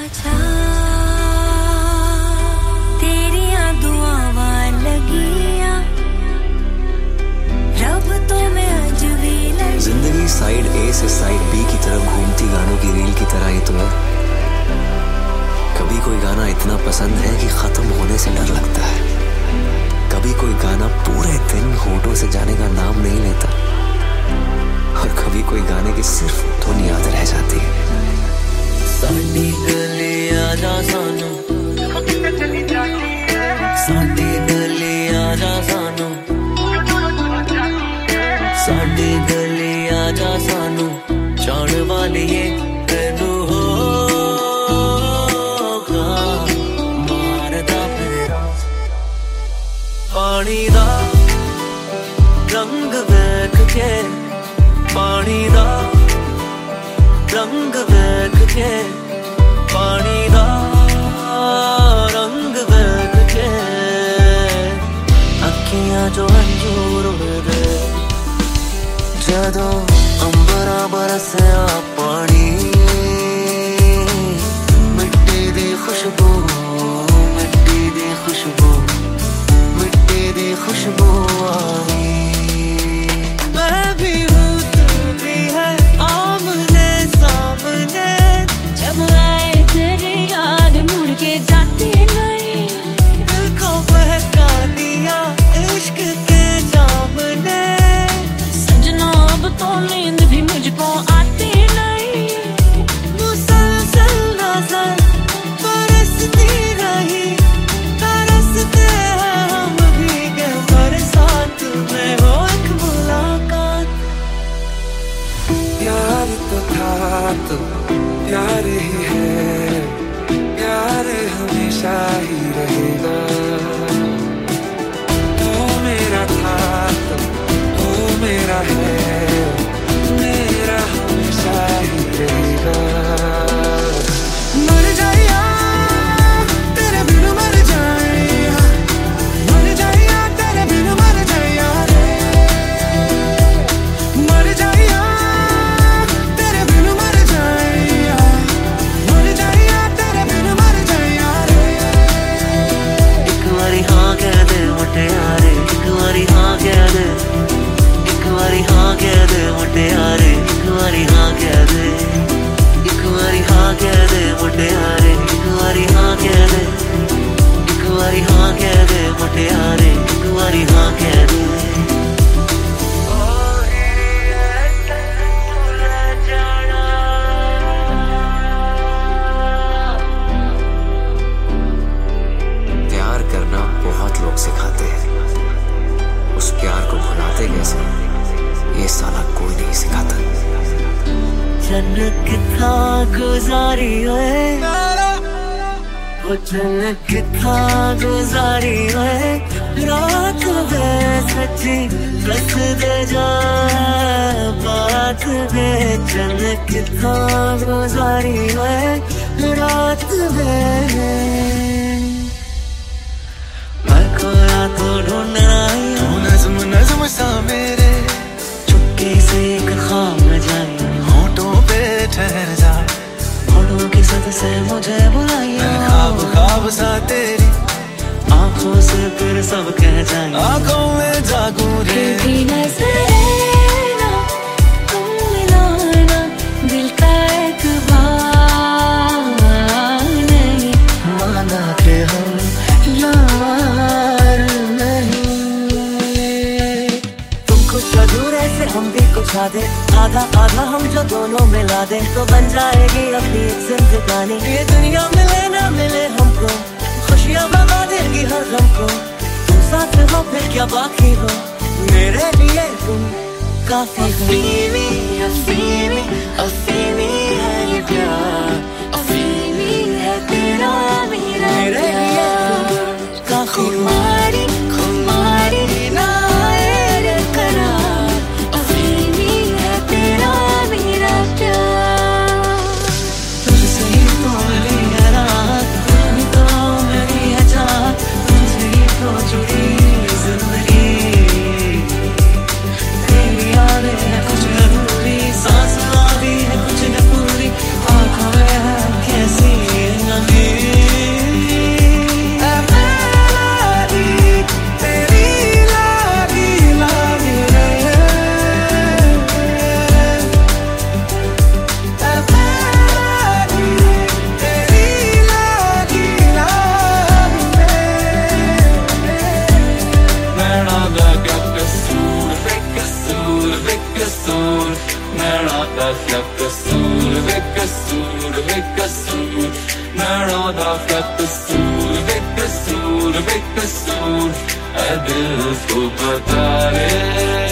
चाचा तेरिया दुआवां लगियां रब तो मैं अज भी लगी। जिंदगी साइड ए से साइड बी की तरफ घूमती गानों की रील की तरह ही तो है। कभी कोई गाना इतना पसंद है कि खत्म होने से डर लगता है। कभी कोई गाना पूरे दिन होठों से जाने का नाम नहीं लेता और कभी कोई गाने की सिर्फ धुन याद रह जाती है। साडी गली आजा सानू, साडी गली आजा सानू, साडी गली आजा सानू जान वालिए तेनू होगा मारदा फेरा। पानी दा रंग वेख के, पानी दा रंग वेख के, पानी दा रंग वेख के अखियां जो अंजूर उड़दे जदों अंबरा बरसया पानी। मिट्टी दी खुशबू, मिट्टी दी खुशबू, मिट्टी दी खुशबू आई। मैं भी हूँ तू भी है आमने सामने, जब आए तेरी याद मुड़ के जाती नहीं। दिल को बहका दिया इश्क के जाम ने। सजना अब तो नींद भी मुझको आती नहीं। मुसलसल नजर बरसती रही, तरसते हैं हम भीगे बरसात में हो एक मुलाकात। प्यार तो था तो प्यार ही है, प्यार हमेशा ही रहेगा। तू मेरा था तो तू मेरा है, मेरा हमेशा ही रहेगा। मर जाइया तेरे बिन मर जाइया, मर जाइया तेरे बिन मर जाइया रे। मर जाइया तेरे बिन मर जाइया, मर जाइया तेरे बिन मर जाइया रे। एक बारी हाँ कह दे मुटियारे, एक बारी हाँ कह दे, एक बारी हाँ कह दे मुटियारे, एक बारी हाँ कह दे, एक बारी हाँ कह दे मुटियारे, एक बारी हाँ कह दे, एक बारी हाँ कह दे मुटियारे, एक बारी हाँ कह दे। प्यार करना बहुत लोग सिखाते हैं, उस प्यार को भुलाते कैसे ये साला कोई नहीं सिखाता। जनक था गुजारी ओए, वो जनक था गुजारी ओए। रात वे सच्ची रस दे जा बात वे। जनक था गुजारी ओए, रात वे मैं खोया तो ढूंढना तू नज़्म नज़्म सा मेरे चुपके से एक ख्वाब न जाए। होठों पे ठहर जाए, होठों की सद से मुझे बुलाइए। मैं ख्वाब ख्वाब सा तेरी आंखों से फिर सब कह जाए। आंखों में जागू रे। भी नजरें तुम मिलाना दिल का एक बार नहीं। माना के हम यार नहीं। तुम कुछ अधूरे से हम भी कुछ आधे, आधा आधा हम जो दोनों मिला दे तो बन जाएगी अपनी एक जिंदगानी। ये दुनिया मिले ना मिले हमको, खुशियाँ बना देगी हर गम को। तुम साथ हो फिर क्या बाकी हो, मेरे लिए तुम काफी हो। अफीमी अफीमी अफीमी है ये प्यार, अफीमी है तेरा मेरा मेरे लिए तुम काफी हो। खुमारी खुमारी ना रे करार, अफीमी है तेरा मेरा प्यार। तुझसे ही तो मेरा क्या कसूर, बेकसूर बेकसूर, मेरा दा क्या कसूर, बेकसूर बेकसूर, ऐ दिल को बता ले।